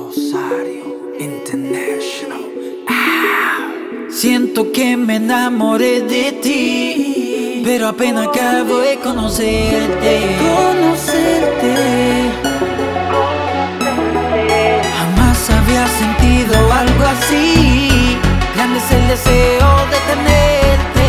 Rosario International. Siento que me enamoré de ti, pero apenas acabo de conocerte. Jamás había sentido algo así. Grande es el deseo de tenerte.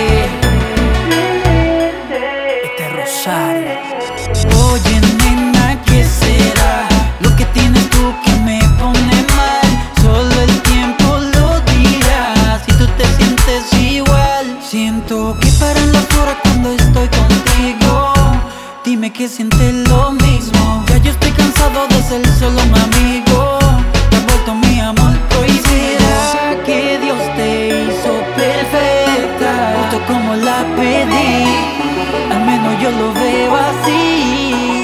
Este Rosario. Oye, nena, ¿qué será lo que tienes tú que me pone mal? Solo el tiempo lo dirá si tú te sientes igual. Siento que paran las horas cuando estoy contigo. Dime que sientes lo mismo. Ya yo estoy cansado de ser solo un amigo. Te has vuelto mi amor prohibido. ¿Será que Dios te hizo perfecta, justo como la pedí? Al menos yo lo veo así.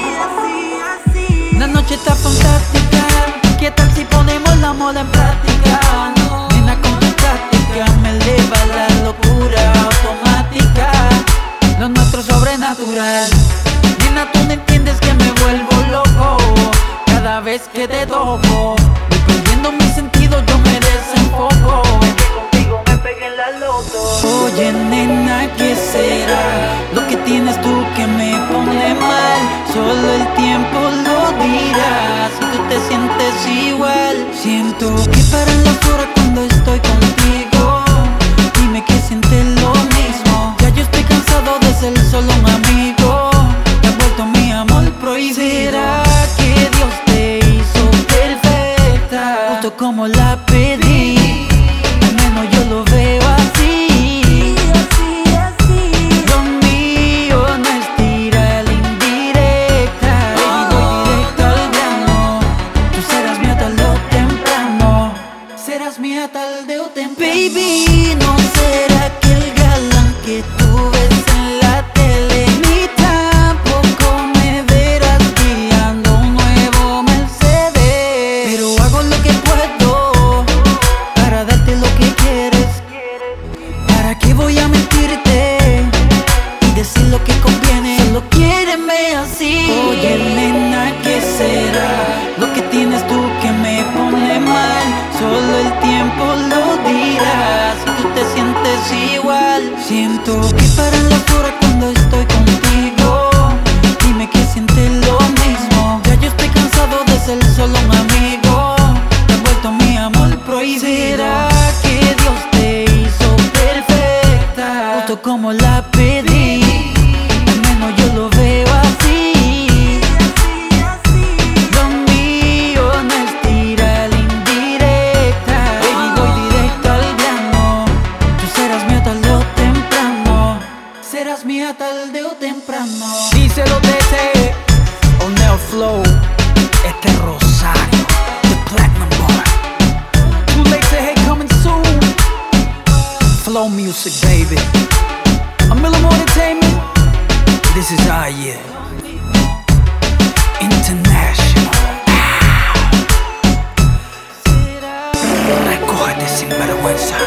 La noche está fantástica. ¿Qué tal si ponemos la moda en práctica? Nena, con tu táctica me eleva la locura automática. Lo nuestro es sobrenatural. Nena, tú no entiendes que me vuelvo loco cada vez que te toco. Voy perdiendo mis sentidos, yo me desenfoco. Es que contigo me pegué en la loto. Oye, nena, ¿qué será lo que tienes tú que me pone mal? Solo el tiempo lo dirá si tú te sientes igual. Siento que paran las horas cuando estoy contigo. Dime que sientes lo mismo. Ya yo estoy cansado de ser solo un amigo. Te has vuelto mi amor prohibido. ¿Será que Dios te hizo perfecta, justo como la pedí? Al menos yo lo veo así. Lo mío no es tirar indirecta. Voy directo al grano. Tú serás mía tarde o temprano. Serás mía tarde o temprano. Baby, ¿no será que el galán que tú ves en la tele, ni tampoco me verás guiando un nuevo Mercedes? Pero hago lo que puedo para darte lo que quieres. ¿Para qué voy a mentirte y decir lo que conviene? Solo quiéreme así. Oye, nena, ¿qué será lo que tienes tú que me pone mal? Solo el tiempo lo dirá si tú te sientes igual. Siento que paran las horas cuando estoy contigo. Dime que sientes lo mismo. Ya yo estoy cansado de ser solo un amigo. Te has vuelto mi amor prohibido. ¿Será que Dios te hizo perfecta, justo como la pedí? Al menos yo lo veo así. Lo mío no es tirar indirecta. Baby, voy directo al grano. Tú serás mía tarde o temprano. Serás mía tarde o temprano. Díselo desde Onel Flow. Este Rosario, the Platinum Boy. Too late to hate coming soon. Flow music, baby. A Miller More Entertainment. This is our year. International. Recógete sin vergüenza.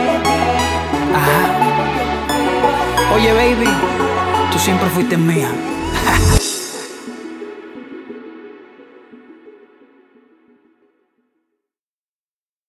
Ajá. Oye, baby, tú siempre fuiste mía.